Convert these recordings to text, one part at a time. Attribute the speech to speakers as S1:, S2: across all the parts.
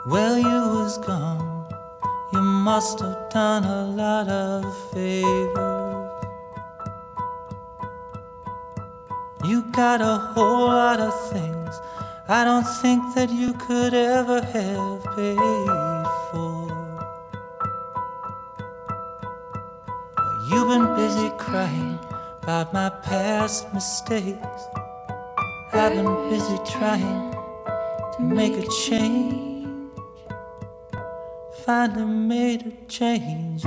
S1: Well, you was gone. You must have done a lot of favors. You got a whole lot of things I don't think that you could ever have paid for. Well, you've been busy crying about my past mistakes. I've been busy trying to make a change. Finally made a change.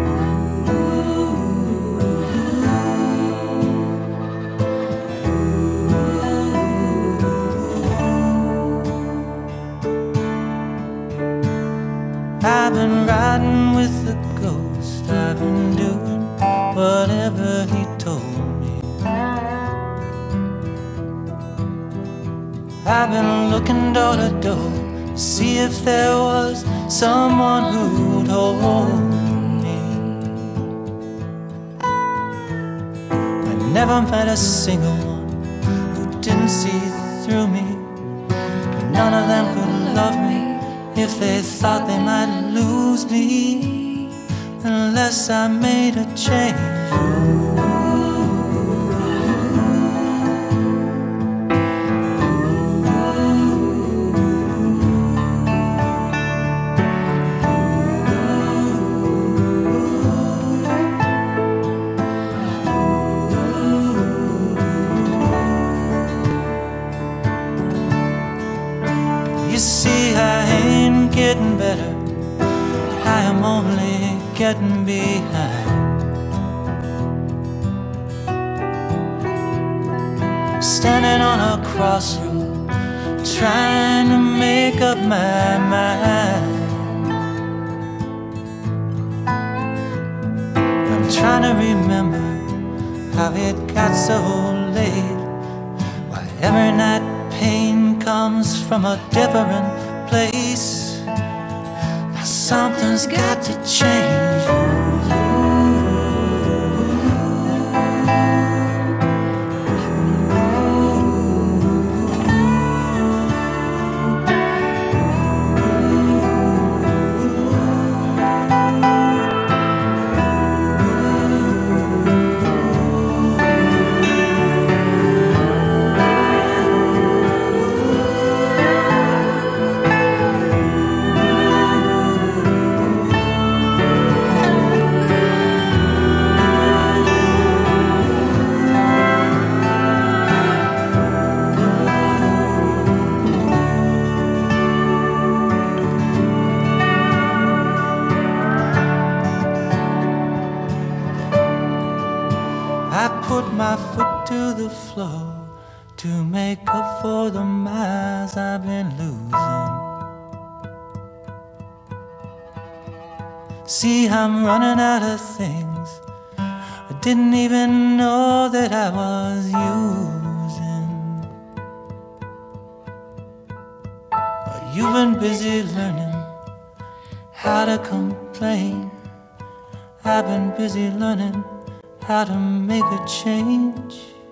S1: I've been riding with the ghost. I've been doing whatever he told me. I've been looking door to door to see if there was someone who'd hold me. I never met a single one who didn't see through me. None of them could love me if they thought they might lose me unless I made a change. You see, I ain't getting better, I am only getting behind. I'm standing on a crossroad, trying to make up my mind. I'm trying to remember how it got so late, why every night pain comes from a different place. Now something's got to change. I put my foot to the floor to make up for the miles I've been losing. See, I'm running out of things I didn't even know that I was using. But you've been busy learning how to complain. I've been busy learning how to make a change.